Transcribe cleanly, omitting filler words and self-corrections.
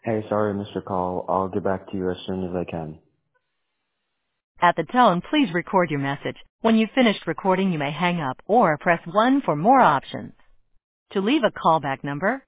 Hey, sorry, Mr. Call. I'll get back to you as soon as I can. At the tone, please record your message. When you've finished recording, you may hang up or press 1 for more options. To leave a callback number,